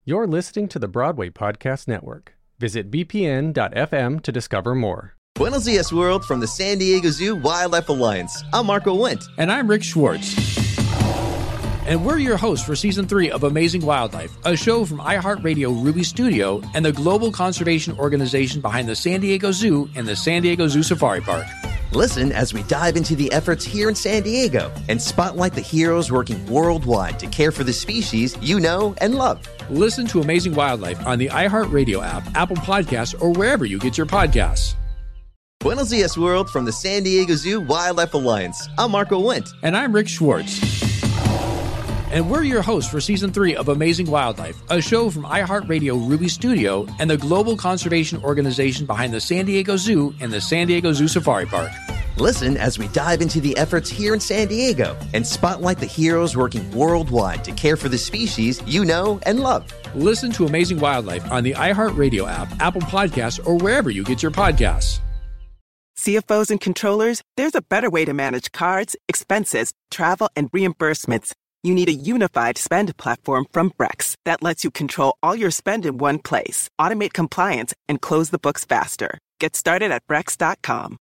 You're listening to the Broadway Podcast Network. Visit bpn.fm to discover more. Buenos dias, world, from the San Diego Zoo Wildlife Alliance. I'm Marco Wendt. And I'm Rick Schwartz. And we're your hosts for Season 3 of Amazing Wildlife, a show from iHeartRadio Ruby Studio and the global conservation organization behind the San Diego Zoo and the San Diego Zoo Safari Park. Listen as we dive into the efforts here in San Diego and spotlight the heroes working worldwide to care for the species you know and love. Listen to Amazing Wildlife on the iHeartRadio app, Apple Podcasts, or wherever you get your podcasts. Buenos dias, world, from the San Diego Zoo Wildlife Alliance. I'm Marco Wendt. And I'm Rick Schwartz. And we're your hosts for Season 3 of Amazing Wildlife, a show from iHeartRadio Ruby Studio and the global conservation organization behind the San Diego Zoo and the San Diego Zoo Safari Park. Listen as we dive into the efforts here in San Diego and spotlight the heroes working worldwide to care for the species you know and love. Listen to Amazing Wildlife on the iHeartRadio app, Apple Podcasts, or wherever you get your podcasts. CFOs and controllers, there's a better way to manage cards, expenses, travel, and reimbursements. You need a unified spend platform from Brex that lets you control all your spend in one place, automate compliance, and close the books faster. Get started at Brex.com.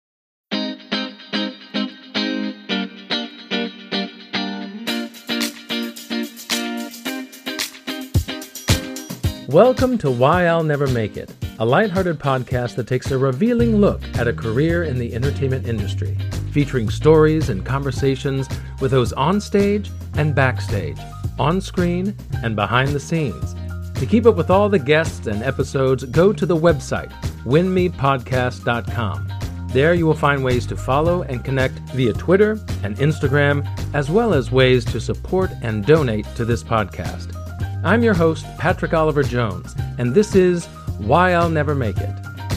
Welcome to Why I'll Never Make It, a lighthearted podcast that takes a revealing look at a career in the entertainment industry, featuring stories and conversations with those on stage and backstage, on screen and behind the scenes. To keep up with all the guests and episodes, go to the website, winmepodcast.com. There you will find ways to follow and connect via Twitter and Instagram, as well as ways to support and donate to this podcast. I'm your host, Patrick Oliver Jones, and this is Why I'll Never Make It.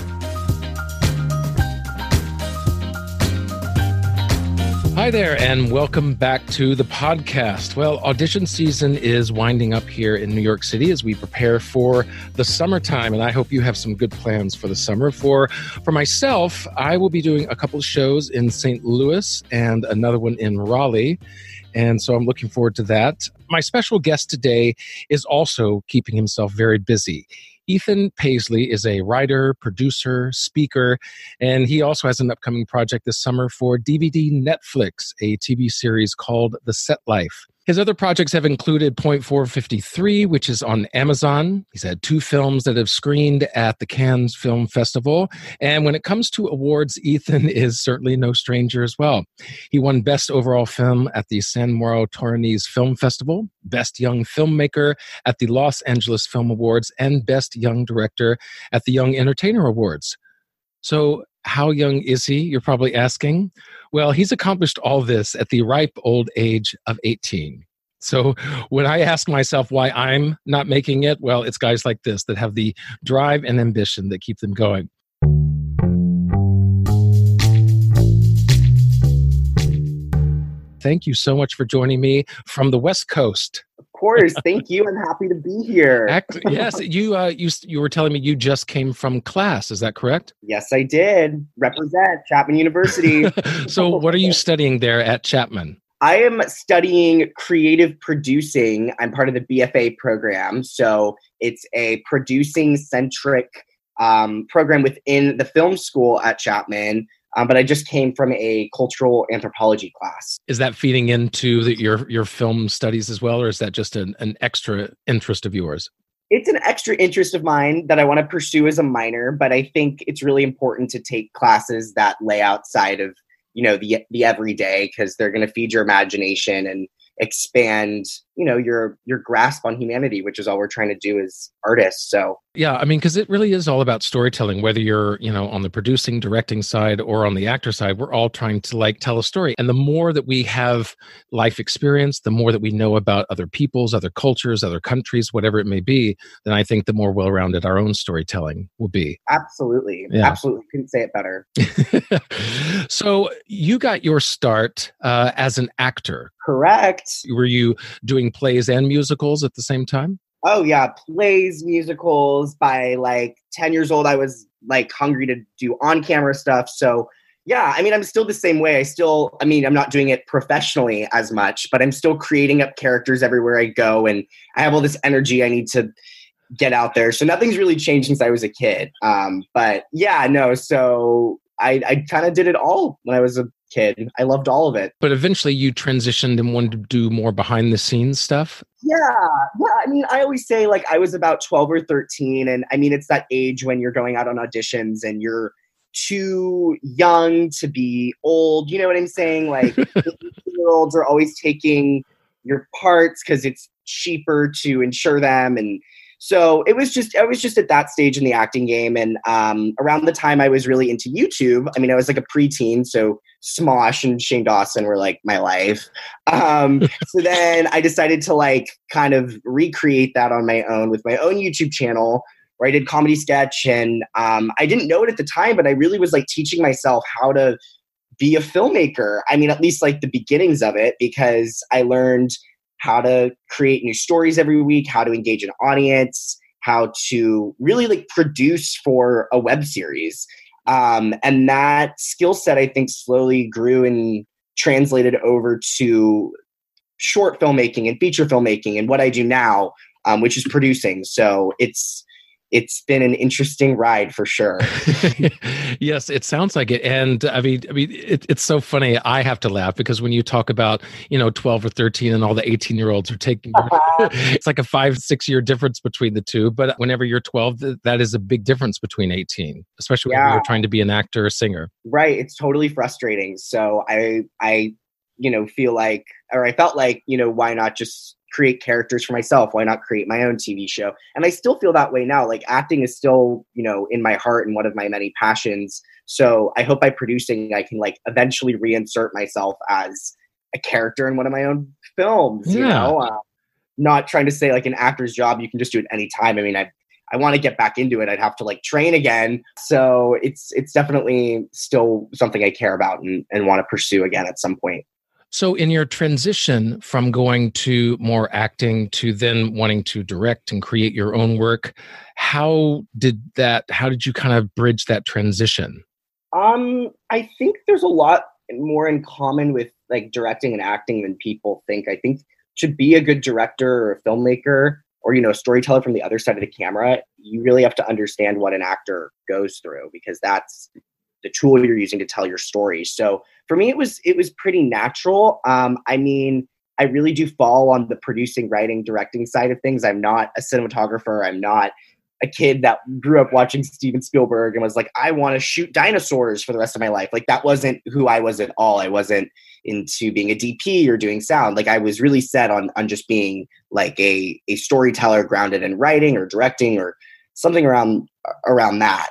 Hi there, and welcome back to the podcast. Well, audition season is winding up here in New York City as we prepare for the summertime, and I hope you have some good plans for the summer. For myself, I will be doing a couple of shows in St. Louis and another one in Raleigh, and so I'm looking forward to that. My special guest today is also keeping himself very busy. Ethan Paisley is a writer, producer, speaker, and he also has an upcoming project this summer for DVD Netflix, a TV series called The Set Life. His other projects have included Point 453, which is on Amazon. He's had 2 films that have screened at the Cannes Film Festival. And when it comes to awards, Ethan is certainly no stranger as well. He won Best Overall Film at the San Mauro Torinese Film Festival, Best Young Filmmaker at the Los Angeles Film Awards, and Best Young Director at the Young Entertainer Awards. So how young is he, you're probably asking? Well, he's accomplished all this at the ripe old age of 18. So when I ask myself why I'm not making it, well, it's guys like this that have the drive and ambition that keep them going. Thank you so much for joining me from the West Coast. Of course. Thank you. I'm happy to be here. Yes, you were telling me you just came from class. Is that correct? Yes, I did. Represent Chapman University. So what are you studying there at Chapman? I am studying creative producing. I'm part of the BFA program. So it's a producing-centric program within the film school at Chapman. But I just came from a cultural anthropology class. Is that feeding into your film studies as well, or is that just an extra interest of yours? It's an extra interest of mine that I want to pursue as a minor, but I think it's really important to take classes that lay outside of, the everyday, because they're going to feed your imagination and expand, your grasp on humanity, which is all we're trying to do as artists. So yeah, I mean, because it really is all about storytelling, whether you're, on the producing, directing side or on the actor side, we're all trying to tell a story. And the more that we have life experience, the more that we know about other peoples, other cultures, other countries, whatever it may be, then I think the more well-rounded our own storytelling will be. Absolutely. Yeah. Absolutely. Couldn't say it better. So you got your start as an actor. Correct. Were you doing plays and musicals at the same time? Oh, yeah. Plays, musicals. By 10 years old, I was hungry to do on-camera stuff. So, yeah, I mean, I'm still the same way. I'm not doing it professionally as much, but I'm still creating up characters everywhere I go. And I have all this energy I need to get out there. So nothing's really changed since I was a kid. But yeah, no. So I kind of did it all when I was a kid. I loved all of it. But eventually you transitioned and wanted to do more behind the scenes stuff? Yeah. I mean, I always say like I was about 12 or 13. And I mean, it's that age when you're going out on auditions and you're too young to be old. You know what I'm saying? Like 18-year-olds are always taking your parts because it's cheaper to insure them. And so I was just at that stage in the acting game. And around the time I was really into YouTube, I mean, I was like a preteen, so Smosh and Shane Dawson were like my life. So then I decided to like kind of recreate that on my own with my own YouTube channel where I did comedy sketch. And I didn't know it at the time, but I really was like teaching myself how to be a filmmaker. I mean, at least like the beginnings of it, because I learned how to create new stories every week, how to engage an audience, how to really like produce for a web series. And that skill set, I think, slowly grew and translated over to short filmmaking and feature filmmaking and what I do now, which is producing. So it's been an interesting ride for sure. Yes, it sounds like it. And I mean, it's so funny. I have to laugh because when you talk about, 12 or 13 and all the 18-year-olds are taking, it's like a 5-6 year difference between the two. But whenever you're 12, that is a big difference between 18, especially when you're trying to be an actor or singer. Right. It's totally frustrating. So I feel like, or I felt like, why not just create characters for myself? Why not create my own TV show? And I still feel that way now. Like acting is still, in my heart and one of my many passions. So I hope by producing, I can like eventually reinsert myself as a character in one of my own films, not trying to say like an actor's job, you can just do it anytime. I mean, I want to get back into it. I'd have to like train again. So it's definitely still something I care about and want to pursue again at some point. So in your transition from going to more acting to then wanting to direct and create your own work, how did you kind of bridge that transition? I think there's a lot more in common with like directing and acting than people think. I think to be a good director or a filmmaker or, a storyteller from the other side of the camera, you really have to understand what an actor goes through because that's the tool you're using to tell your story. So for me, it was pretty natural. I mean, I really do fall on the producing, writing, directing side of things. I'm not a cinematographer. I'm not a kid that grew up watching Steven Spielberg and was like, I want to shoot dinosaurs for the rest of my life. Like that wasn't who I was at all. I wasn't into being a DP or doing sound. Like I was really set on just being like a storyteller grounded in writing or directing or something around that.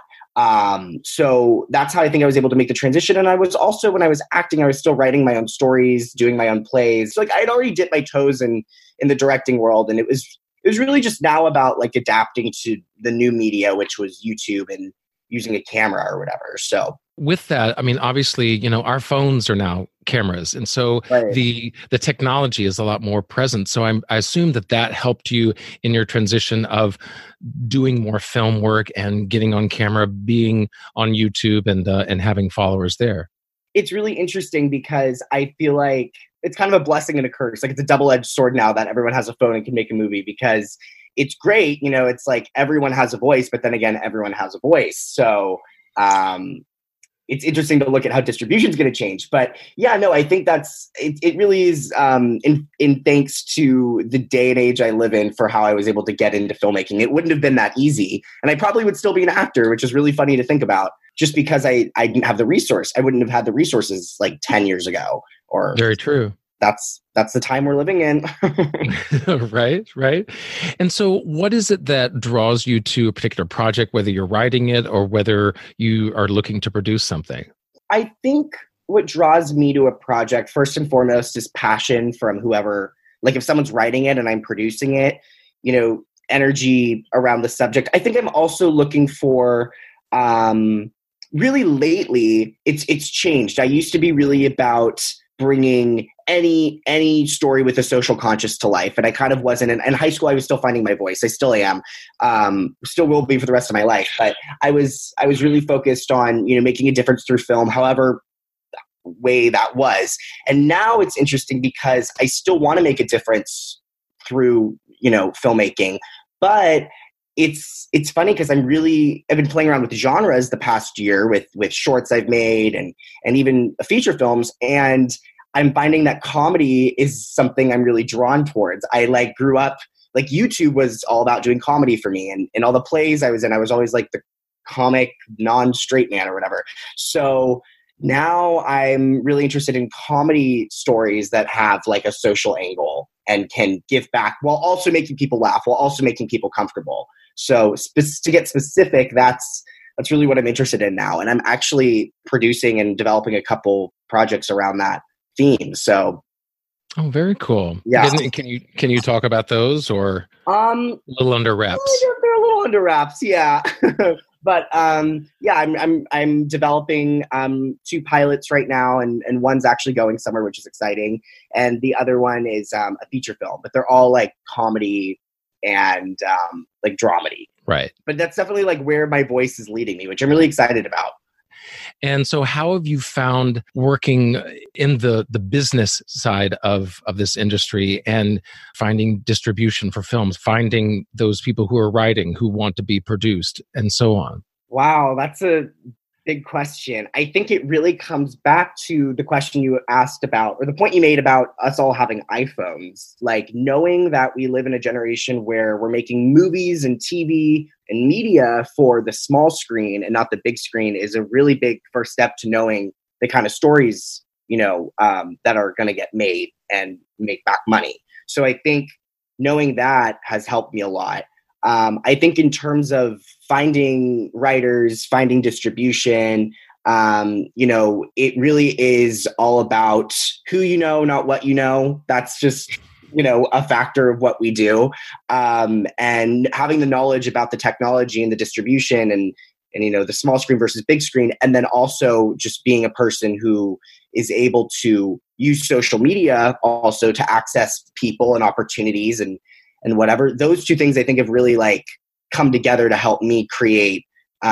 So that's how I think I was able to make the transition. And I was also, when I was acting, I was still writing my own stories, doing my own plays. So like I had already dipped my toes in the directing world. And it was really just now about like adapting to the new media, which was YouTube and using a camera or whatever. So with that, I mean, obviously, our phones are now cameras. And so right. the technology is a lot more present. So I assume that helped you in your transition of doing more film work and getting on camera, being on YouTube and having followers there. It's really interesting because I feel like it's kind of a blessing and a curse. Like it's a double-edged sword now that everyone has a phone and can make a movie because it's great. It's like everyone has a voice, but then again, everyone has a voice. So, it's interesting to look at how distribution is going to change. But yeah, no, I think it really is in thanks to the day and age I live in for how I was able to get into filmmaking. It wouldn't have been that easy. And I probably would still be an actor, which is really funny to think about just because I didn't have the resource. I wouldn't have had the resources like 10 years ago. Or very true. That's the time we're living in. Right. And so what is it that draws you to a particular project, whether you're writing it or whether you are looking to produce something? I think what draws me to a project, first and foremost, is passion from whoever, like if someone's writing it and I'm producing it, energy around the subject. I think I'm also looking for, really lately, it's changed. I used to be really about bringing any story with a social conscious to life. And I kind of wasn't in high school. I was still finding my voice. I still am, still will be for the rest of my life. But I was really focused on, making a difference through film, however way that was. And now it's interesting because I still want to make a difference through, filmmaking, but it's funny because I've been playing around with genres the past year with shorts I've made and even feature films, and I'm finding that comedy is something I'm really drawn towards. I grew up, YouTube was all about doing comedy for me, and all the plays I was in, I was always like the comic non-straight man or whatever. So now I'm really interested in comedy stories that have like a social angle and can give back while also making people laugh, while also making people comfortable. So to get specific, that's really what I'm interested in now. And I'm actually producing and developing a couple projects around that theme. So, oh, very cool. Yeah. Can you talk about those, or a little under wraps? They're a little under wraps, yeah. But I'm developing 2 pilots right now, and one's actually going somewhere, which is exciting, and the other one is a feature film. But they're all like comedy and like dramedy. Right. But that's definitely like where my voice is leading me, which I'm really excited about. And so how have you found working in the business side of this industry and finding distribution for films, finding those people who are writing, who want to be produced, and so on? Wow, that's a big question. I think it really comes back to the question you asked about, or the point you made about us all having iPhones. Like, knowing that we live in a generation where we're making movies and TV and media for the small screen and not the big screen is a really big first step to knowing the kind of stories, that are going to get made and make back money. So I think knowing that has helped me a lot. I think in terms of finding writers, finding distribution, it really is all about who you know, not what you know. That's just, a factor of what we do. And having the knowledge about the technology and the distribution and the small screen versus big screen. And then also just being a person who is able to use social media also to access people and opportunities and whatever. Those 2 things I think have really like come together to help me create,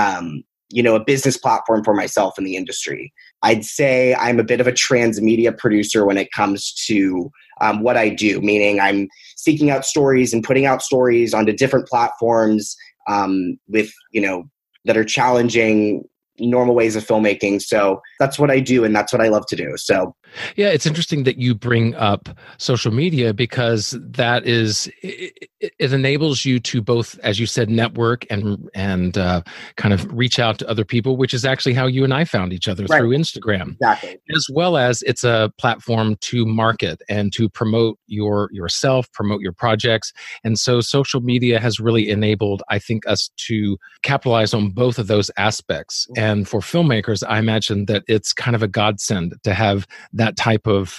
a business platform for myself in the industry. I'd say I'm a bit of a transmedia producer when it comes to what I do, meaning I'm seeking out stories and putting out stories onto different platforms with, that are challenging normal ways of filmmaking. So that's what I do, and that's what I love to do. So yeah, it's interesting that you bring up social media, because that is, it enables you to both, as you said, network and kind of reach out to other people, which is actually how you and I found each other, through Instagram. Exactly. As well as it's a platform to market and to promote yourself, promote your projects. And so social media has really enabled, I think, us to capitalize on both of those aspects. And for filmmakers, I imagine that it's kind of a godsend to have that type of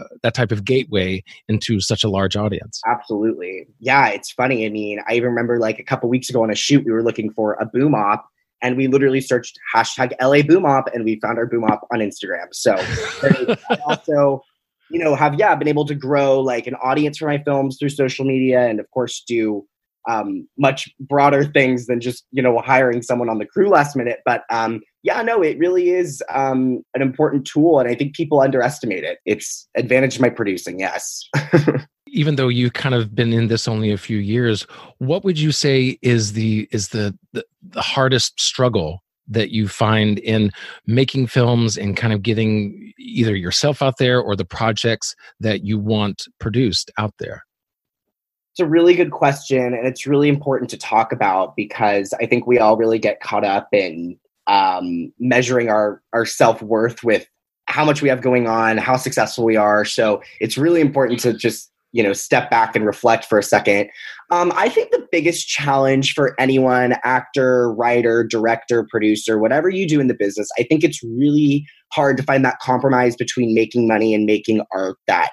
gateway into such a large audience. Absolutely. Yeah, it's funny. I mean, I even remember like a couple weeks ago on a shoot, we were looking for a boom op, and we literally searched hashtag LA boom op, and we found our boom op on Instagram. So I also, have been able to grow like an audience for my films through social media, and of course do much broader things than just, hiring someone on the crew last minute. But it really is an important tool. And I think people underestimate it. It's advantage my producing. Yes. Even though you've kind of been in this only a few years, what would you say is the hardest struggle that you find in making films and kind of getting either yourself out there or the projects that you want produced out there? It's a really good question, and it's really important to talk about, because I think we all really get caught up in measuring our self-worth with how much we have going on, how successful we are. So it's really important to just, step back and reflect for a second. I think the biggest challenge for anyone, actor, writer, director, producer, whatever you do in the business, I think it's really hard to find that compromise between making money and making art that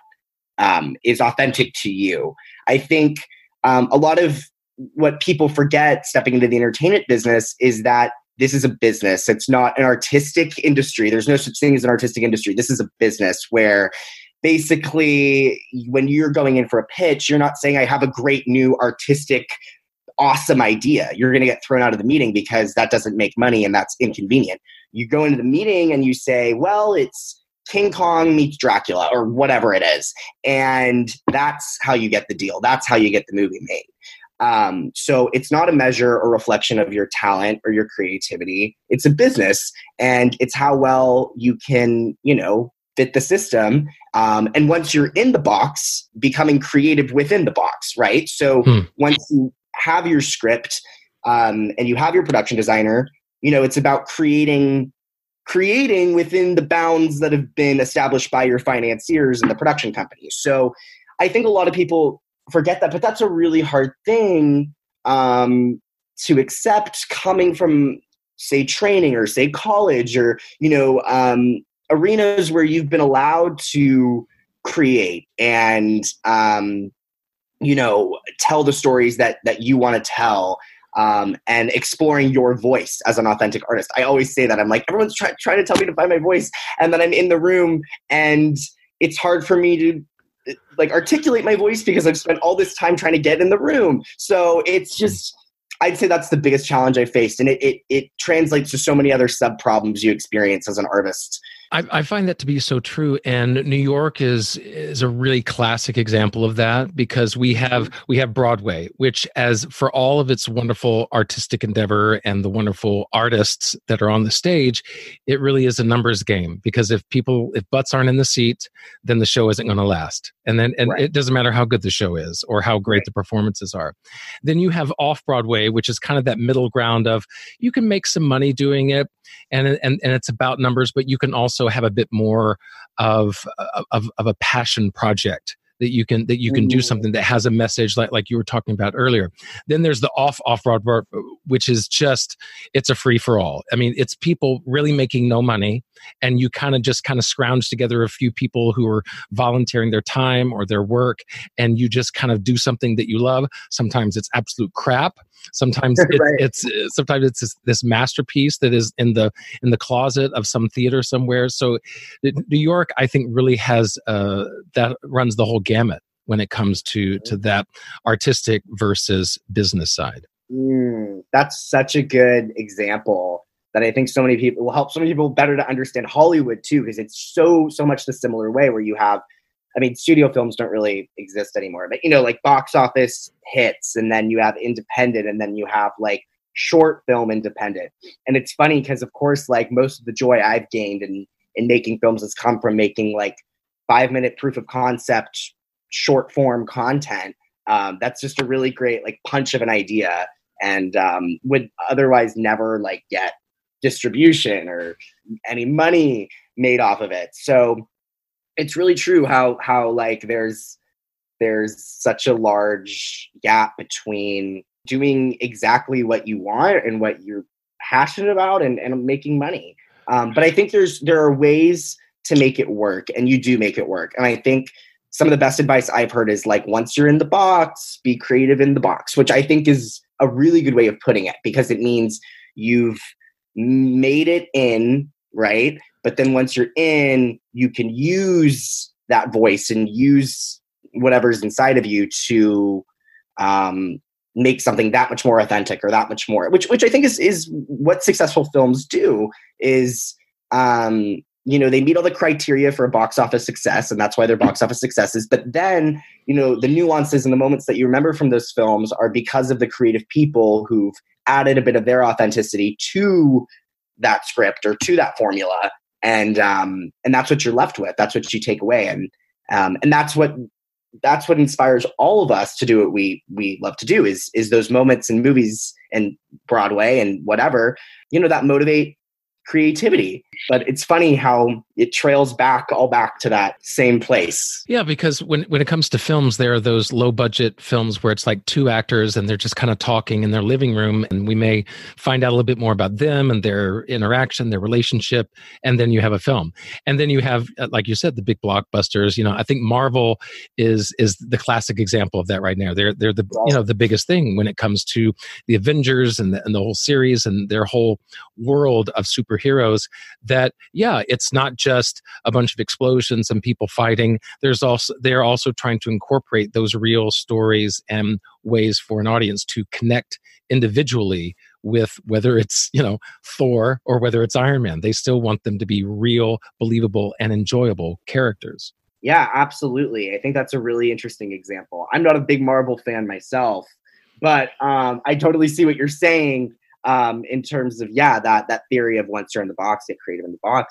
is authentic to you. I think a lot of what people forget stepping into the entertainment business is that this is a business. It's not an artistic industry. There's no such thing as an artistic industry. This is a business where basically when you're going in for a pitch, you're not saying I have a great new artistic, awesome idea. You're going to get thrown out of the meeting because that doesn't make money and that's inconvenient. You go into the meeting and you say, well, it's King Kong meets Dracula or whatever it is. And that's how you get the deal. That's how you get the movie made. So it's not a measure or reflection of your talent or your creativity. It's a business, and it's how well you can, fit the system. And once you're in the box, becoming creative within the box, right? So once you have your script and you have your production designer, it's about creating within the bounds that have been established by your financiers and the production company. So I think a lot of people forget that, but that's a really hard thing to accept coming from, say, training or say college or, arenas where you've been allowed to create and, tell the stories that you want to tell. And exploring your voice as an authentic artist. I always say that. I'm like, everyone's trying to tell me to find my voice. And then I'm in the room and it's hard for me to articulate my voice because I've spent all this time trying to get in the room. So it's just, I'd say that's the biggest challenge I faced. And it translates to so many other sub problems you experience as an artist. I find that to be so true, and New York is a really classic example of that, because we have Broadway, which, as for all of its wonderful artistic endeavor and the wonderful artists that are on the stage, it really is a numbers game. Because if butts aren't in the seat, then the show isn't going to last, and right. It doesn't matter how good the show is or how great the performances are. Then you have off Broadway, which is kind of that middle ground of you can make some money doing it, and it's about numbers, but you can also have a bit more of a passion project that you can do something that has a message like you were talking about earlier. Then there's the off Broadway, which is just, it's a free for all. I mean, it's people really making no money, and you kind of scrounge together a few people who are volunteering their time or their work, and you just kind of do something that you love. Sometimes it's absolute crap. Sometimes it's this masterpiece that is in the closet of some theater somewhere. So New York, I think, really has that runs the whole gamut when it comes to that artistic versus business side. That's such a good example that I think so many people will help so many people better to understand Hollywood too, because it's so much the similar way where you have, I mean, studio films don't really exist anymore, but like box office hits, and then you have independent, and then you have like short film independent. And it's funny because, of course, like most of the joy I've gained in making films has come from making like 5-minute proof of concept short form content. That's just a really great like punch of an idea, and would otherwise never like get distribution or any money made off of it. So it's really true how like there's such a large gap between doing exactly what you want and what you're passionate about and making money. But I think there are ways to make it work, and you do make it work. And I think some of the best advice I've heard is like, once you're in the box, be creative in the box, which I think is a really good way of putting it, because it means you've made it in, right? But then once you're in, you can use that voice and use whatever's inside of you to make something that much more authentic, or that much more, which I think is what successful films do, is, they meet all the criteria for a box office success, and that's why they're box office successes. But then, the nuances and the moments that you remember from those films are because of the creative people who've added a bit of their authenticity to that script or to that formula. And that's what you're left with. That's what you take away. And that's what inspires all of us to do what we love to do, is those moments in movies and Broadway and whatever, that motivate creativity. But it's funny how it trails back to that same place. Yeah, because when it comes to films, there are those low budget films where it's like two actors and they're just kind of talking in their living room, and we may find out a little bit more about them and their interaction, their relationship, and then you have a film. And then you have, like you said, the big blockbusters. I think Marvel is the classic example of that right now. They're the the biggest thing when it comes to the Avengers and the whole series and their whole world of superheroes. That, yeah, it's not just a bunch of explosions and people fighting. They're also trying to incorporate those real stories and ways for an audience to connect individually with, whether it's, Thor or whether it's Iron Man. They still want them to be real, believable, and enjoyable characters. Yeah, absolutely. I think that's a really interesting example. I'm not a big Marvel fan myself, But I totally see what you're saying in terms of, that theory of once you're in the box, get creative in the box.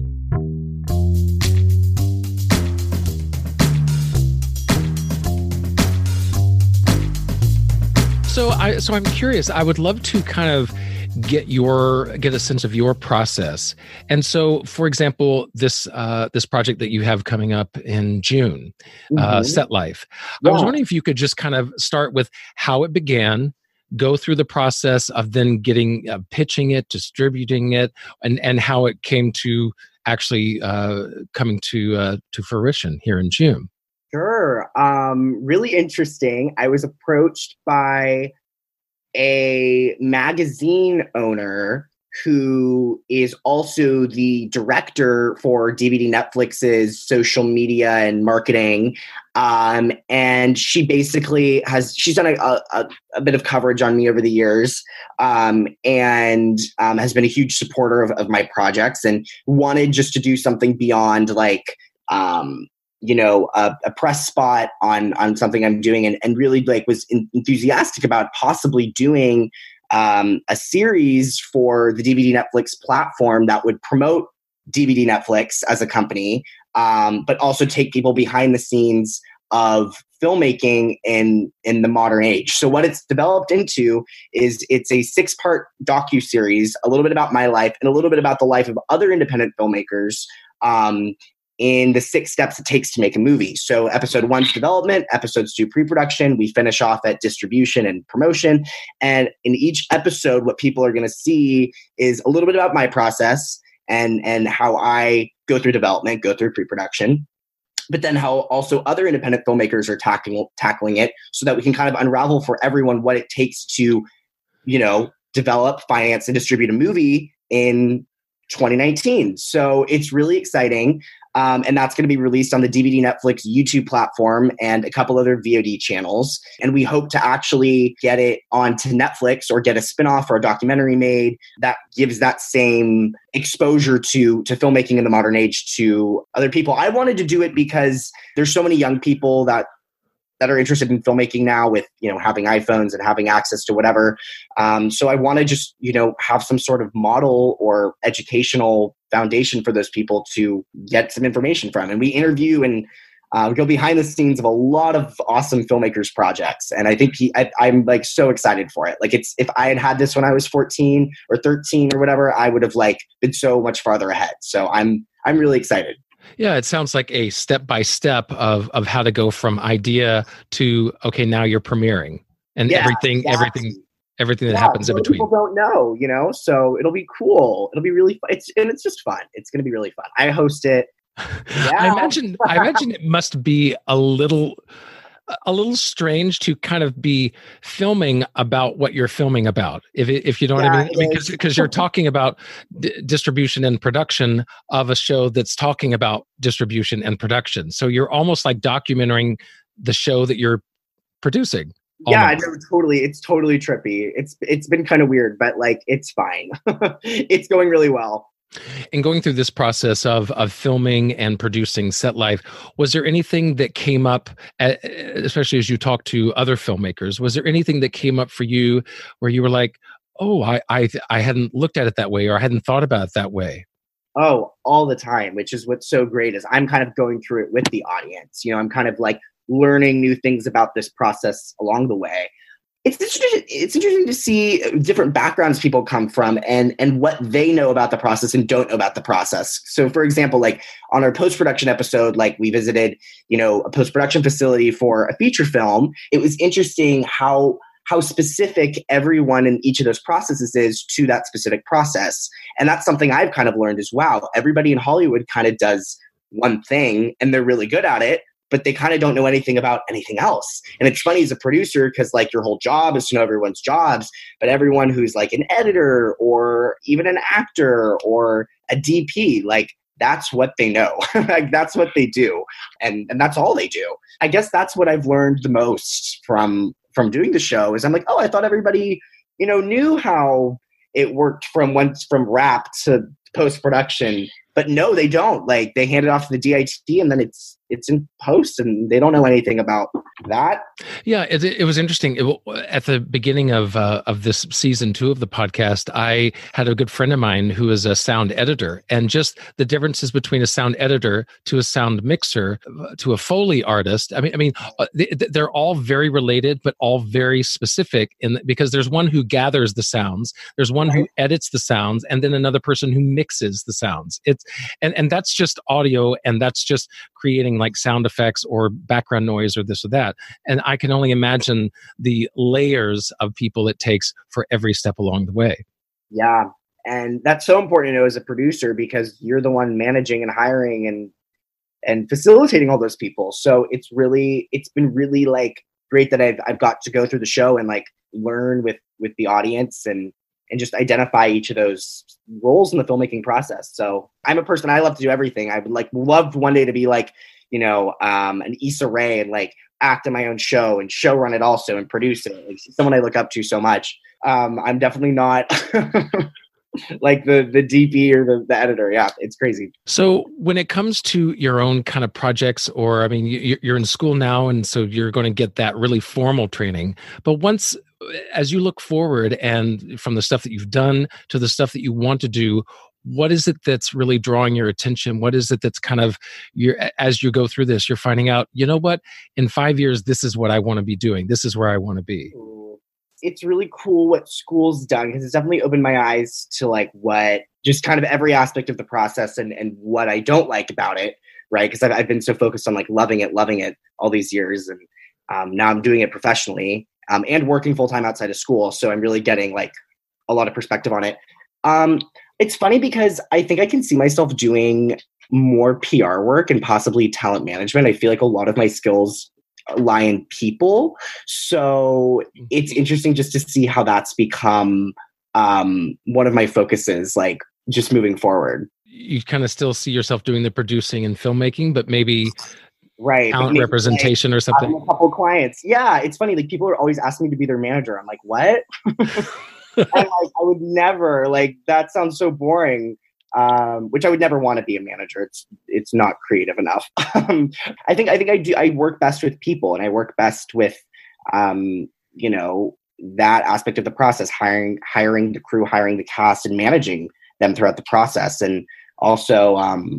So I'm curious. I would love to kind of get a sense of your process. And so, for example, this project that you have coming up in June, Set Life. I was wondering if you could just kind of start with how it began, go through the process of then getting pitching it, distributing it, and how it came to actually coming to fruition here in June. Sure. Really interesting. I was approached by a magazine owner who is also the director for DVD Netflix's social media and marketing. And she basically she's done a bit of coverage on me over the years, and has been a huge supporter of my projects, and wanted just to do something beyond like, a press spot on something I'm doing, and really like was enthusiastic about possibly doing a series for the DVD Netflix platform that would promote DVD Netflix as a company, but also take people behind the scenes of filmmaking in the modern age. So what it's developed into is it's a 6-part docuseries, a little bit about my life and a little bit about the life of other independent filmmakers, in the 6 steps it takes to make a movie. So episode 1's development, episodes 2 pre-production, we finish off at distribution and promotion. And in each episode, what people are going to see is a little bit about my process and how I go through development, go through pre-production, but then how also other independent filmmakers are tackling it, so that we can kind of unravel for everyone what it takes to, develop, finance, and distribute a movie in 2019. So it's really exciting. And that's going to be released on the DVD Netflix YouTube platform and a couple other VOD channels. And we hope to actually get it onto Netflix or get a spinoff or a documentary made that gives that same exposure to filmmaking in the modern age to other people. I wanted to do it because there's so many young people that are interested in filmmaking now with, having iPhones and having access to whatever. So I want to just, have some sort of model or educational foundation for those people to get some information from. And we interview and go behind the scenes of a lot of awesome filmmakers' projects. And I think I'm like so excited for it. Like if I had this when I was 14 or 13 or whatever, I would have like been so much farther ahead. So I'm really excited. Yeah, it sounds like a step-by-step of how to go from idea to, okay, now you're premiering and everything that happens in between. People don't know, so it'll be cool. It'll be really fun. It's just fun. It's going to be really fun. I host it. Yeah. I imagine it must be a little strange to kind of be filming about what you're filming about, if you know what I mean, because you're talking about distribution and production of a show that's talking about distribution and production. So you're almost like documenting the show that you're producing. Yeah, I know, totally. It's totally trippy. It's been kind of weird, but like it's fine. It's going really well. And going through this process of filming and producing Set Life, was there anything that came up, especially as you talked to other filmmakers, was there anything that came up for you where you were like, oh, I hadn't looked at it that way, or I hadn't thought about it that way? Oh, all the time, which is what's so great is I'm kind of going through it with the audience. I'm kind of like learning new things about this process along the way. It's interesting to see different backgrounds people come from and what they know about the process and don't know about the process. So for example, like on our post-production episode, like we visited, a post-production facility for a feature film. It was interesting how specific everyone in each of those processes is to that specific process. And that's something I've kind of learned as well. Everybody in Hollywood kind of does one thing and they're really good at it, but they kind of don't know anything about anything else. And it's funny as a producer, because like your whole job is to know everyone's jobs, but everyone who's like an editor or even an actor or a DP, like that's what they know. Like that's what they do. And that's all they do. I guess that's what I've learned the most from doing the show is I'm like, oh, I thought everybody, knew how it worked from wrap to post-production. But no, they don't. Like they hand it off to the DIT and then it's it's in post and they don't know anything about that. Yeah, it was interesting. At the beginning of this season 2 of the podcast, I had a good friend of mine who is a sound editor, and just the differences between a sound editor to a sound mixer to a Foley artist. I mean, they're all very related, but all very specific because there's one who gathers the sounds, there's one who edits the sounds, and then another person who mixes the sounds. And that's just audio, and that's just creating like sound effects or background noise or this or that. And I can only imagine the layers of people it takes for every step along the way. Yeah. And that's so important to know as a producer, because you're the one managing and hiring and facilitating all those people. So it's been really like great that I've got to go through the show and like learn with the audience and just identify each of those roles in the filmmaking process. So I'm a person, I love to do everything. I would love one day to be like, an Issa Rae and like act in my own show and show run it also and produce it. Like, someone I look up to so much. I'm definitely not like the DP or the editor. Yeah, it's crazy. So when it comes to your own kind of projects, or, I mean, you're in school now, and so you're going to get that really formal training. But as you look forward and from the stuff that you've done to the stuff that you want to do, what is it that's really drawing your attention? What is it that's kind of as you go through this, you're finding out, you know what, in 5 years, this is what I want to be doing. This is where I want to be. It's really cool what school's done, because it's definitely opened my eyes to like what just kind of every aspect of the process and what I don't like about it. Right. Because I've been so focused on like loving it all these years. And now I'm doing it professionally and working full time outside of school. So I'm really getting like a lot of perspective on it. It's funny because I think I can see myself doing more PR work and possibly talent management. I feel like a lot of my skills lie in people. So it's interesting just to see how that's become one of my focuses, like just moving forward. You kind of still see yourself doing the producing and filmmaking, but maybe talent maybe representation or something. A couple clients. Yeah, it's funny. Like people are always asking me to be their manager. I'm like, what? I'm like, I would never, like, that sounds so boring. Which I would never want to be a manager. It's not creative enough. I think I work best with people, and I work best with, that aspect of the process, hiring the crew, hiring the cast, and managing them throughout the process. And also,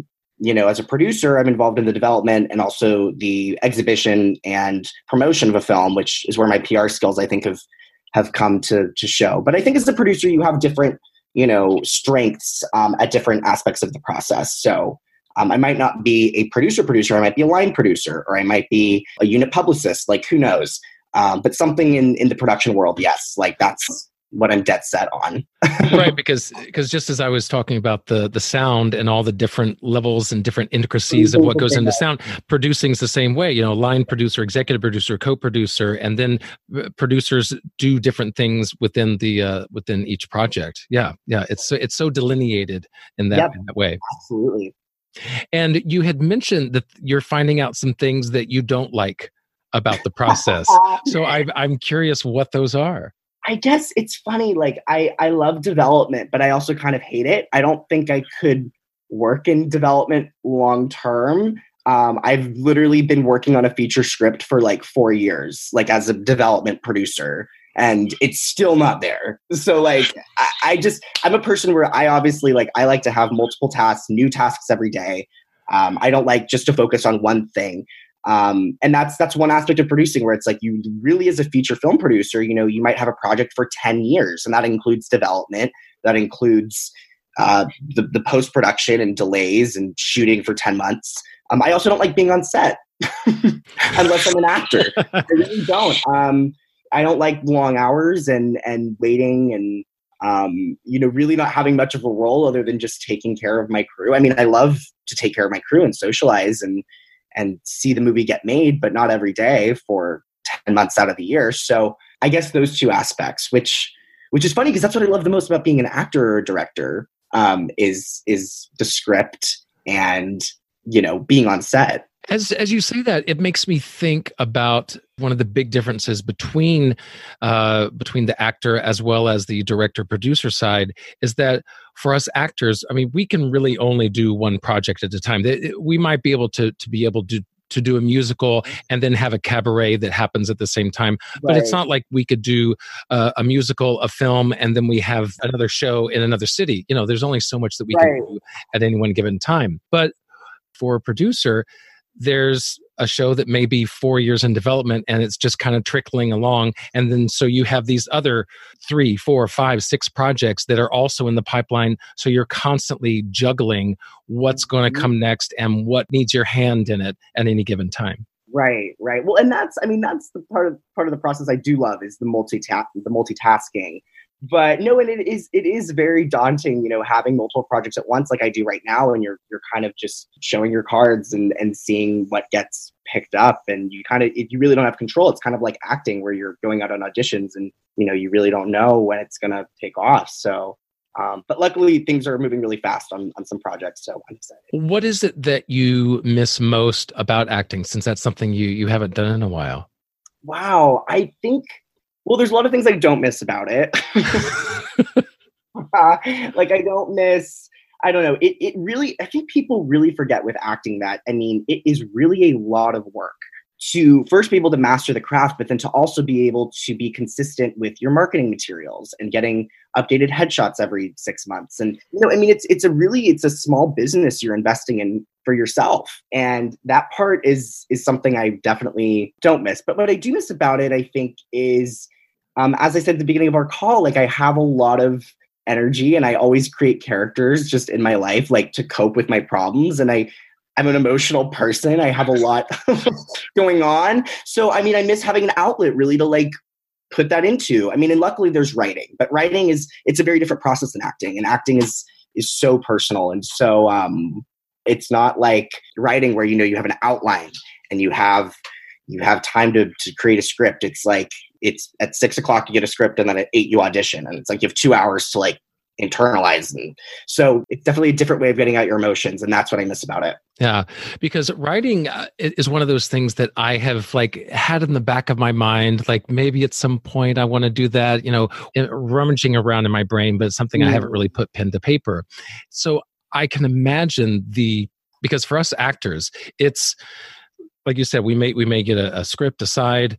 as a producer, I'm involved in the development and also the exhibition and promotion of a film, which is where my PR skills, I think, have come to show. But I think as a producer, you have different, strengths at different aspects of the process. So I might not be a producer, I might be a line producer, or I might be a unit publicist, like who knows? But something in the production world, yes, like that's what I'm dead set on. Right, because just as I was talking about the sound and all the different levels and different intricacies of what goes into sound, producing is the same way. Line producer, executive producer, co-producer, and then producers do different things within within each project. Yeah, it's so delineated in that way. Absolutely. And you had mentioned that you're finding out some things that you don't like about the process. So I'm curious what those are. I guess it's funny, like I love development, but I also kind of hate it. I don't think I could work in development long term. I've literally been working on a feature script for like 4 years, like as a development producer, and it's still not there. So like, I'm a person where I obviously I like to have multiple tasks, new tasks every day. I don't like just to focus on one thing. And that's one aspect of producing where it's like you really, as a feature film producer, you might have a project for 10 years, and that includes development, that includes the post-production and delays and shooting for 10 months. I also don't like being on set unless I'm an actor. I really don't. I don't like long hours and waiting and, really not having much of a role other than just taking care of my crew. I mean, I love to take care of my crew and socialize and see the movie get made, but not every day for 10 months out of the year. So I guess those two aspects, which is funny because that's what I love the most about being an actor or a director, is the script and, being on set. As you say that, it makes me think about one of the big differences between the actor as well as the director-producer side is that for us actors, I mean, we can really only do one project at a time. We might be able to to do a musical and then have a cabaret that happens at the same time. But it's not like we could do a musical, a film, and then we have another show in another city. There's only so much that we can do at any one given time. But for a producer, there's a show that may be 4 years in development and it's just kind of trickling along. And then so you have these other 3, 4, 5, 6 projects that are also in the pipeline. So you're constantly juggling what's going to come next and what needs your hand in it at any given time. Right. Well, and that's the part of the process I do love is the multitasking. But no, and it is very daunting, having multiple projects at once like I do right now, and you're kind of just showing your cards and seeing what gets picked up, and you really don't have control. It's kind of like acting where you're going out on auditions and you really don't know when it's gonna take off. So but luckily things are moving really fast on some projects, so I'm excited. What is it that you miss most about acting, since that's something you haven't done in a while? Wow, I think, well, there's a lot of things I don't miss about it. Like I don't know. It really, I think people really forget with acting that, it is really a lot of work to first be able to master the craft, but then to also be able to be consistent with your marketing materials and getting updated headshots every 6 months. And, it's a small business you're investing in for yourself. And that part is something I definitely don't miss. But what I do miss about it, I think, is, as I said at the beginning of our call, like I have a lot of energy and I always create characters just in my life, like to cope with my problems. And I'm an emotional person. I have a lot going on. So, I miss having an outlet really to like put that into. And luckily there's writing, but writing it's a very different process than acting. And acting is so personal. And so it's not like writing where, you have an outline and you have time to create a script. It's like, it's at 6 o'clock you get a script and then at 8 you audition. And it's like you have 2 hours to like internalize. And so it's definitely a different way of getting out your emotions. And that's what I miss about it. Yeah, because writing is one of those things that I have like had in the back of my mind, like maybe at some point I want to do that, rummaging around in my brain, but it's something I haven't really put pen to paper. So I can imagine because for us actors, it's like you said, we may get a script aside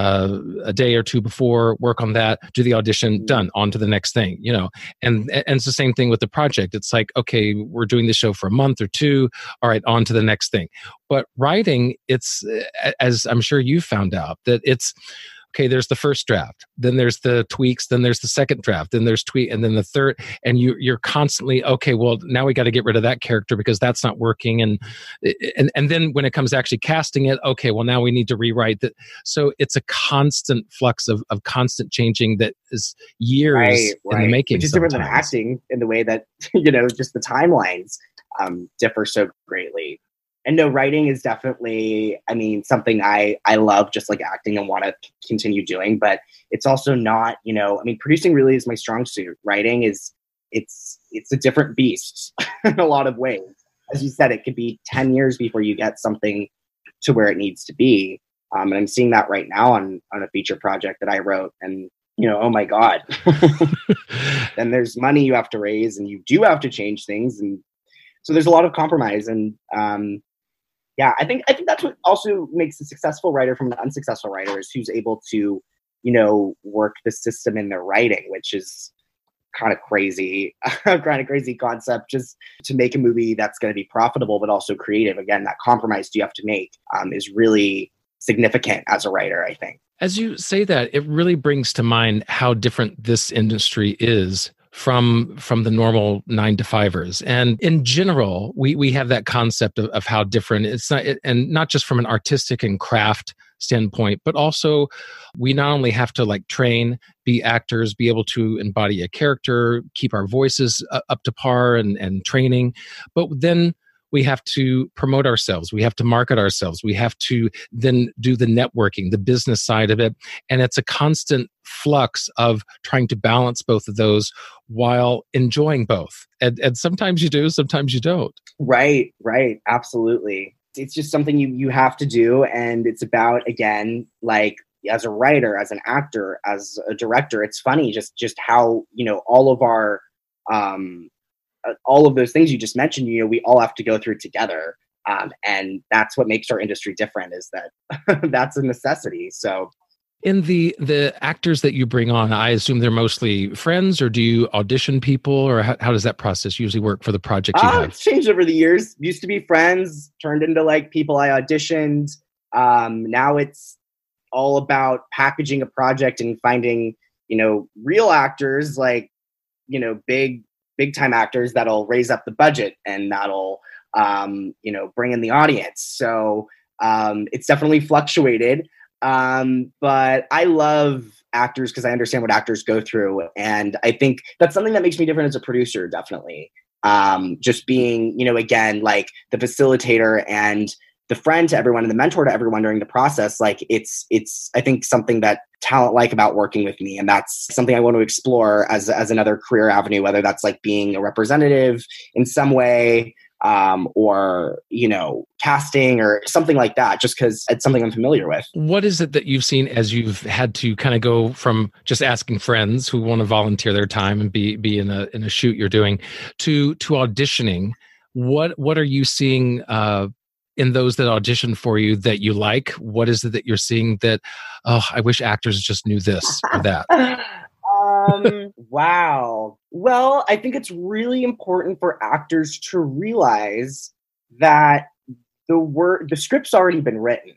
a day or two before, work on that, do the audition, done, on to the next thing, and it's the same thing with the project. It's like, okay, we're doing the show for a month or two, all right, on to the next thing. But writing, it's, as I'm sure you found out, that it's, okay, there's the first draft, then there's the tweaks, then there's the second draft, then there's tweak, and then the third, and you're constantly, okay, well, now we got to get rid of that character because that's not working, and then when it comes to actually casting it, okay, well, now we need to rewrite that. So it's a constant flux of constant changing that is years in the making. Which is different than acting in the way that, just the timelines differ so greatly. And no, writing is definitely, something I love, just like acting, and want to continue doing. But it's also not, producing really is my strong suit. Writing it's a different beast in a lot of ways. As you said, it could be 10 years before you get something to where it needs to be. And I'm seeing that right now on a feature project that I wrote. And, oh my God. Then there's money you have to raise, and you do have to change things. And so there's a lot of compromise. And, yeah, I think that's what also makes a successful writer from an unsuccessful writer, is who's able to, work the system in their writing, which is kind of crazy concept, just to make a movie that's going to be profitable, but also creative. Again, that compromise you have to make is really significant as a writer, I think. As you say that, it really brings to mind how different this industry is from the normal 9-to-5ers. And in general, we have that concept of how different it's not, and not just from an artistic and craft standpoint, but also we not only have to like train, be actors, be able to embody a character, keep our voices up to par and training, but then we have to promote ourselves. We have to market ourselves. We have to then do the networking, the business side of it. And it's a constant flux of trying to balance both of those while enjoying both. And sometimes you do, sometimes you don't. Right. Absolutely. It's just something you have to do. And it's about, again, like as a writer, as an actor, as a director, it's funny just how, all of our, all of those things you just mentioned, we all have to go through together. And that's what makes our industry different, is that that's a necessity. So in the actors that you bring on, I assume they're mostly friends, or do you audition people, or how does that process usually work for the projects you have? It's changed over the years. Used to be friends, turned into like people I auditioned. Now it's all about packaging a project and finding, real actors, like, big time actors that'll raise up the budget and that'll, bring in the audience. So it's definitely fluctuated. But I love actors because I understand what actors go through. And I think that's something that makes me different as a producer, definitely. Just being, again, like the facilitator and the friend to everyone and the mentor to everyone during the process. Like it's, I think, something that talent like about working with me. And that's something I want to explore as another career avenue, whether that's like being a representative in some way, or, casting or something like that, just because it's something I'm familiar with. What is it that you've seen as you've had to kind of go from just asking friends who want to volunteer their time and be in a shoot you're doing to auditioning? What are you seeing in those that audition for you that you like? What is it that you're seeing that, I wish actors just knew this or that? Wow. Well, I think it's really important for actors to realize that the script's already been written.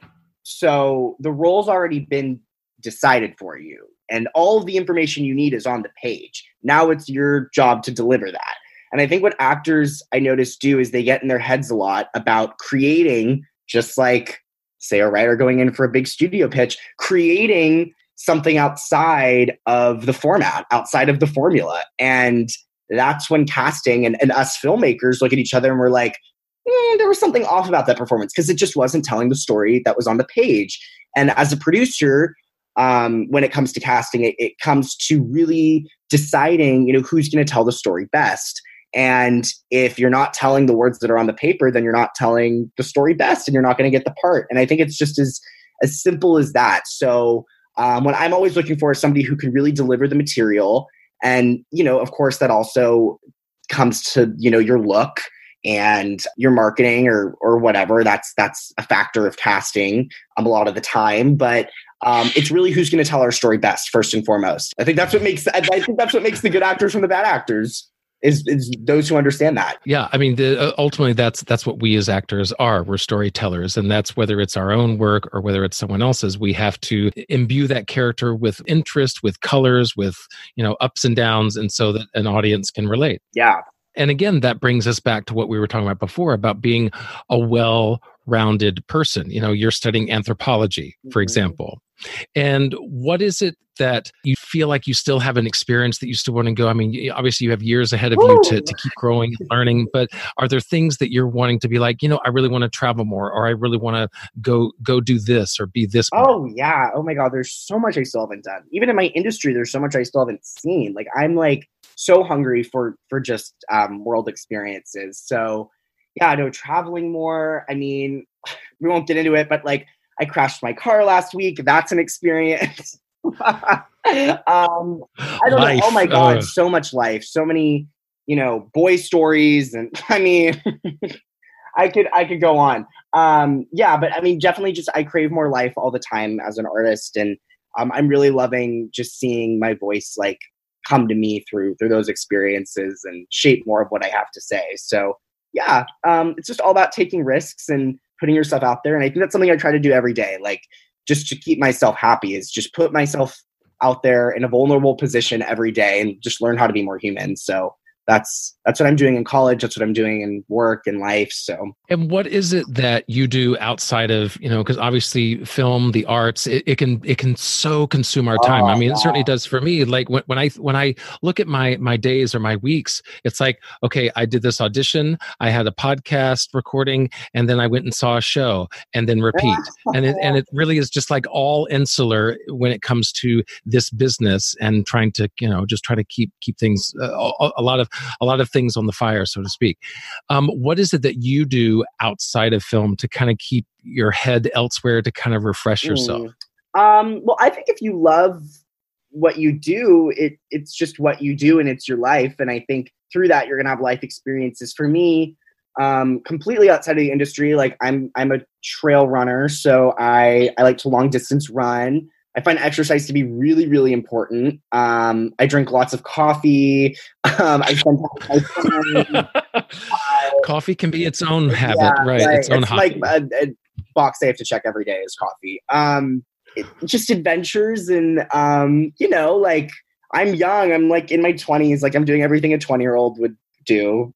So the role's already been decided for you. And all of the information you need is on the page. Now it's your job to deliver that. And I think what actors, I notice, do is they get in their heads a lot about creating, just like, say, a writer going in for a big studio pitch, creating something outside of the format, outside of the formula. And that's when casting and us filmmakers look at each other and we're like, there was something off about that performance, because it just wasn't telling the story that was on the page. And as a producer, when it comes to casting, it comes to really deciding, who's going to tell the story best. And if you're not telling the words that are on the paper, then you're not telling the story best and you're not going to get the part. And I think it's just as simple as that. So what I'm always looking for is somebody who can really deliver the material. And, of course, that also comes to, your look and your marketing or whatever. That's a factor of casting a lot of the time. But it's really who's going to tell our story best, first and foremost. I think that's what makes the good actors from the bad actors. Is those who understand that. Yeah, I mean, ultimately, that's what we as actors are. We're storytellers, and that's whether it's our own work or whether it's someone else's. We have to imbue that character with interest, with colors, with ups and downs, and so that an audience can relate. Yeah. And again, that brings us back to what we were talking about before about being a well-rounded person. You're studying anthropology, for example. And what is it that you feel like you still have an experience that you still want to go? I mean, obviously you have years ahead of you to keep growing and learning, but are there things that you're wanting to be like, I really want to travel more, or I really want to go do this or be this more? Oh yeah. Oh my God. There's so much I still haven't done. Even in my industry, there's so much I still haven't seen. Like I'm like so hungry for just world experiences. So yeah, traveling more. I mean, we won't get into it, but like I crashed my car last week. That's an experience. I don't know. Oh my God, so much life, so many, boy stories. And I mean, I could go on. Yeah, but I mean, definitely just, I crave more life all the time as an artist. And I'm really loving just seeing my voice like come to me through those experiences and shape more of what I have to say. So yeah, it's just all about taking risks and putting yourself out there. And I think that's something I try to do every day. Like just to keep myself happy is just put myself out there in a vulnerable position every day and just learn how to be more human. So that's what I'm doing in college. That's what I'm doing in work and life. So, and what is it that you do outside of, because obviously film, the arts, it can so consume our time. I mean, it certainly does for me. Like when I look at my days or my weeks, it's like, okay, I did this audition, I had a podcast recording, and then I went and saw a show and then repeat. And it really is just like all insular when it comes to this business and trying to, just try to keep things, a lot of things on the fire, so to speak. What is it that you do outside of film to kind of keep your head elsewhere, to kind of refresh yourself? Well, I think if you love what you do, it's just what you do and it's your life. And I think through that, you're going to have life experiences. For me, completely outside of the industry. Like I'm a trail runner, so I like to long distance run. I find exercise to be really, really important. I drink lots of coffee. I spend time with my friends. Coffee can be its own habit, right? Its own hobby. Like a box I have to check every day is coffee. Just adventures and, like I'm young. I'm like in my 20s. Like I'm doing everything a 20-year-old would do.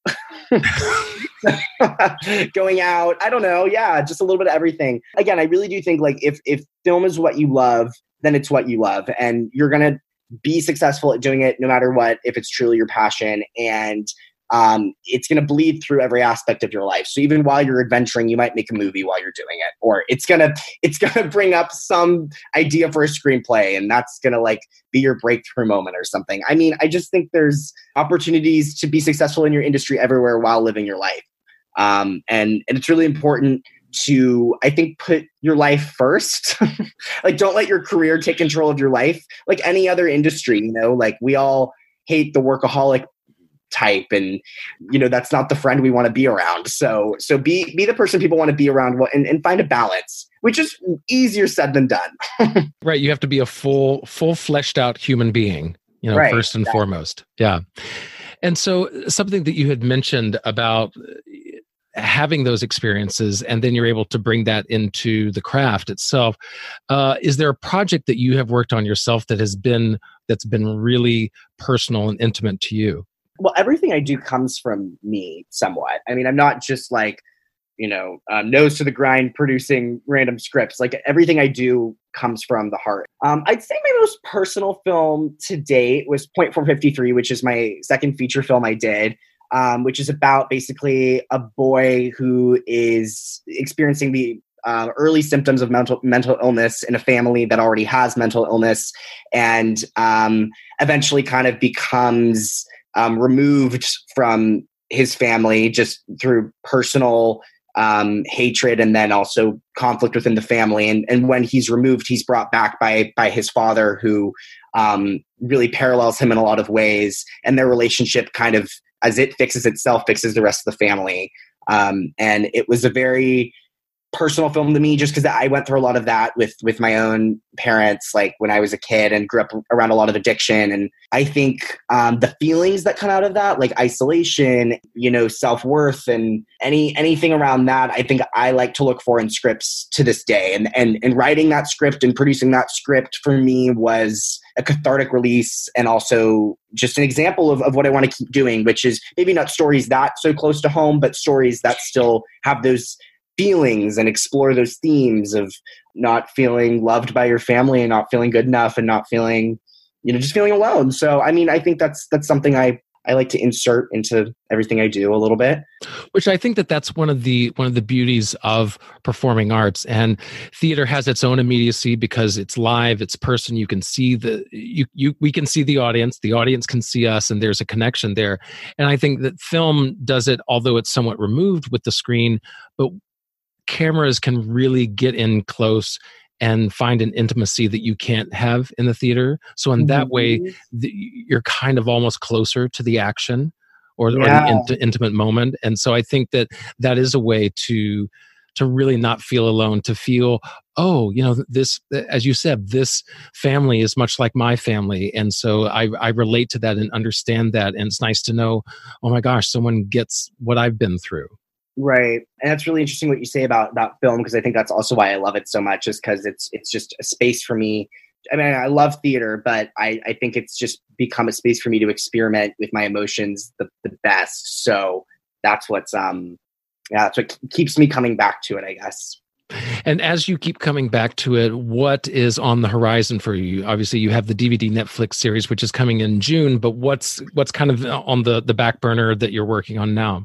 Going out, I don't know. Yeah, just a little bit of everything. Again, I really do think like if film is what you love, then it's what you love, and you're going to be successful at doing it no matter what, if it's truly your passion. And it's going to bleed through every aspect of your life. So even while you're adventuring, you might make a movie while you're doing it, or it's going to bring up some idea for a screenplay, and that's going to like be your breakthrough moment or something. I mean, I just think there's opportunities to be successful in your industry everywhere while living your life. And it's really important to, I think, put your life first. Like, don't let your career take control of your life. Like any other industry, like we all hate the workaholic type, and that's not the friend we want to be around. So be the person people want to be around, and find a balance, which is easier said than done. Right. You have to be a full fleshed out human being, right, first and foremost. Yeah. And so something that you had mentioned about having those experiences, and then you're able to bring that into the craft itself. Is there a project that you have worked on yourself that's been really personal and intimate to you? Well, everything I do comes from me somewhat. I mean, I'm not just like, nose to the grind producing random scripts. Like everything I do comes from the heart. I'd say my most personal film to date was Point 453, which is my second feature film I did. Which is about basically a boy who is experiencing the early symptoms of mental illness in a family that already has mental illness, and eventually kind of becomes removed from his family just through personal hatred, and then also conflict within the family. And when he's removed, he's brought back by his father, who really parallels him in a lot of ways, and their relationship kind of, as it fixes itself, fixes the rest of the family. And it was a very personal film to me, just because I went through a lot of that with my own parents, like when I was a kid, and grew up around a lot of addiction. And I think the feelings that come out of that, like isolation, self-worth, and anything around that, I think I like to look for in scripts to this day. And writing that script and producing that script for me was a cathartic release, and also just an example of what I want to keep doing, which is maybe not stories that so close to home, but stories that still have those feelings and explore those themes of not feeling loved by your family, and not feeling good enough, and not feeling, just feeling alone. So, I mean, I think that's something I like to insert into everything I do a little bit. Which I think that's one of the beauties of performing arts, and theater has its own immediacy because it's live, it's person. You can see we can see the audience can see us, and there's a connection there. And I think that film does it, although it's somewhat removed with the screen, but cameras can really get in close and find an intimacy that you can't have in the theater. So in that way, you're kind of almost closer to the action or the intimate moment. And so I think that is a way to really not feel alone, to feel, this, as you said, this family is much like my family. And so I relate to that and understand that. And it's nice to know, oh my gosh, someone gets what I've been through. Right. And that's really interesting what you say about film, because I think that's also why I love it so much, is because it's just a space for me. I mean, I love theater, but I think it's just become a space for me to experiment with my emotions the best. So that's what keeps me coming back to it, I guess. And as you keep coming back to it, what is on the horizon for you? Obviously, you have the DVD Netflix series, which is coming in June, but what's kind of on the back burner that you're working on now?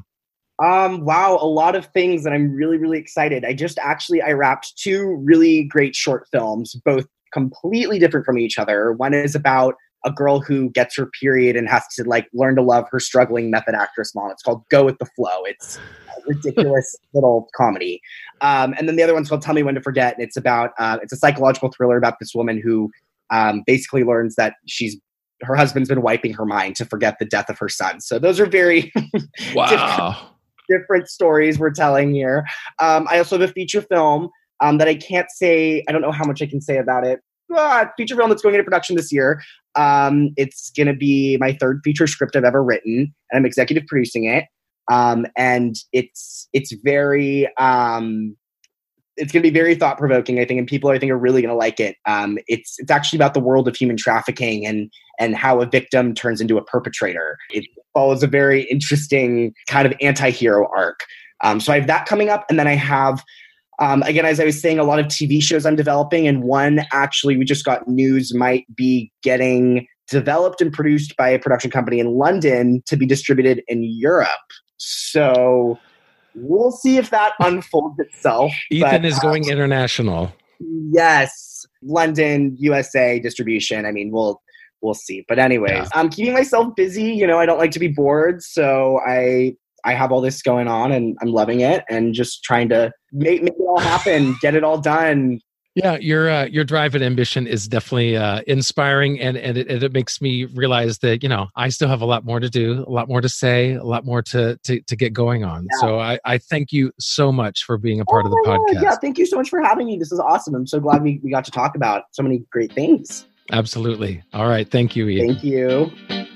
Wow, a lot of things, and I'm really, really excited. I wrapped 2 really great short films, both completely different from each other. One is about a girl who gets her period and has to learn to love her struggling method actress mom. It's called Go With The Flow. It's a ridiculous little comedy. And then the other one's called Tell Me When to Forget. And it's about, it's a psychological thriller about this woman who basically learns that her husband's been wiping her mind to forget the death of her son. So those are very wow. different stories we're telling here. I also have a feature film that I can't say. I don't know how much I can say about it. Feature film that's going into production this year. It's going to be my third feature script I've ever written, and I'm executive producing it. And it's very it's going to be very thought provoking, I think, and people I think are really going to like it. It's actually about the world of human trafficking and how a victim turns into a perpetrator. It follows a very interesting kind of anti-hero arc. So I have that coming up, and then I have. Again, as I was saying, a lot of TV shows I'm developing, and one actually we just got news might be getting developed and produced by a production company in London to be distributed in Europe. So we'll see if that unfolds itself. Ethan is going international. Yes, London, USA distribution. I mean, we'll see. But anyways, I'm keeping myself busy. You know, I don't like to be bored, so I have all this going on and I'm loving it and just trying to make it all happen, get it all done. Yeah, your drive and ambition is definitely inspiring, and it makes me realize that, you know, I still have a lot more to do, a lot more to say, a lot more to get going on. Yeah. So I thank you so much for being a part of the podcast. Yeah, thank you so much for having me. This is awesome. I'm so glad we got to talk about so many great things. Absolutely. All right. Thank you, Ethan. Thank you.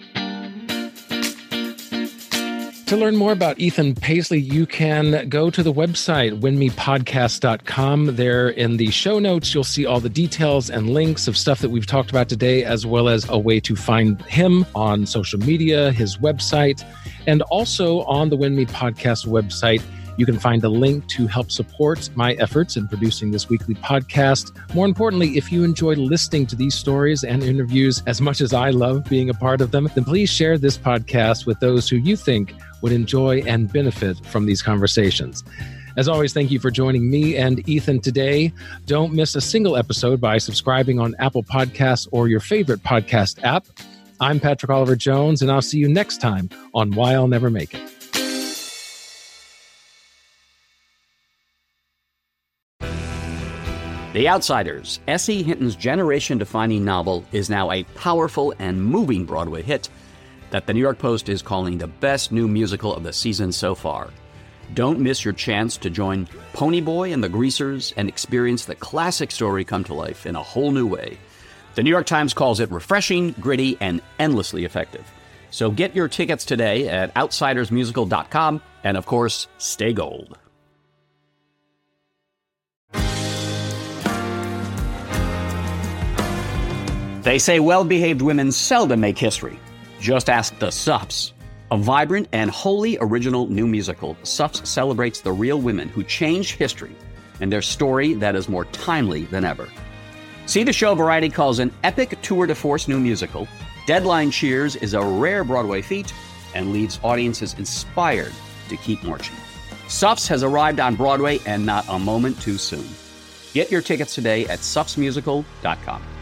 To learn more about Ethan Paisley, you can go to the website, winmepodcast.com. There in the show notes, you'll see all the details and links of stuff that we've talked about today, as well as a way to find him on social media, his website, and also on the Win Me Podcast website. You can find a link to help support my efforts in producing this weekly podcast. More importantly, if you enjoy listening to these stories and interviews as much as I love being a part of them, then please share this podcast with those who you think would enjoy and benefit from these conversations. As always, thank you for joining me and Ethan today. Don't miss a single episode by subscribing on Apple Podcasts or your favorite podcast app. I'm Patrick Oliver Jones, and I'll see you next time on Why I'll Never Make It. The Outsiders, S.E. Hinton's generation-defining novel, is now a powerful and moving Broadway hit that the New York Post is calling the best new musical of the season so far. Don't miss your chance to join Ponyboy and the Greasers and experience the classic story come to life in a whole new way. The New York Times calls it refreshing, gritty, and endlessly effective. So get your tickets today at outsidersmusical.com, and of course, stay gold. They say well-behaved women seldom make history. Just ask the Suffs. A vibrant and wholly original new musical, Suffs celebrates the real women who changed history and their story that is more timely than ever. See the show Variety calls an epic tour de force new musical. Deadline cheers is a rare Broadway feat and leaves audiences inspired to keep marching. Suffs has arrived on Broadway and not a moment too soon. Get your tickets today at suffsmusical.com.